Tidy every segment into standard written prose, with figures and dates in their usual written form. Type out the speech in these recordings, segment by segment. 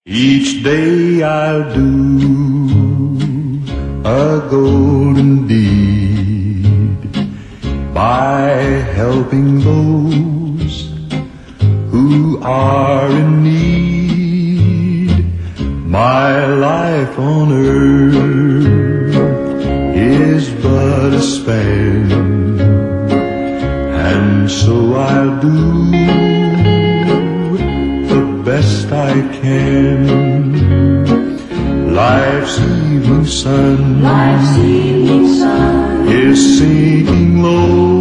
Each day I'll do a golden deed by helping those who are in need. My life on earth is but a span, and so I'll do the best I can. Life's evening sun is sinking low.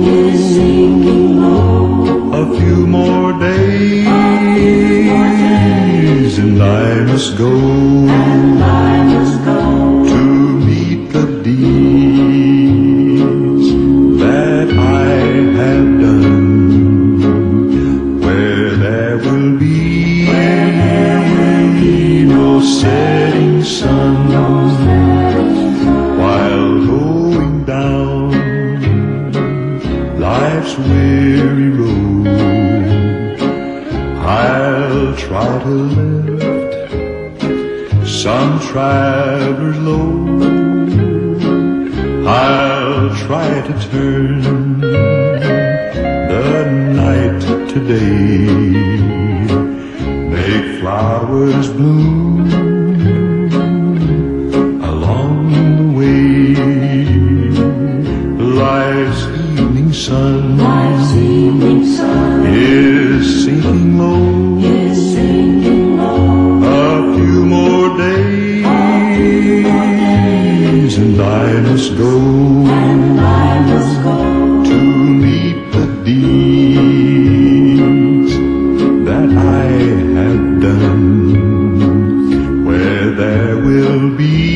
A few more days, and I must go to meet the deeds that I have done, where there will be no setting sun, while going down life's weary road. I'll try to lift some traveler's load. I'll try to turn the night to day, make flowers bloom along the way. Life's evening sun is sinking low. A few more days, and I must go to meet the deeds that I have done, where there will be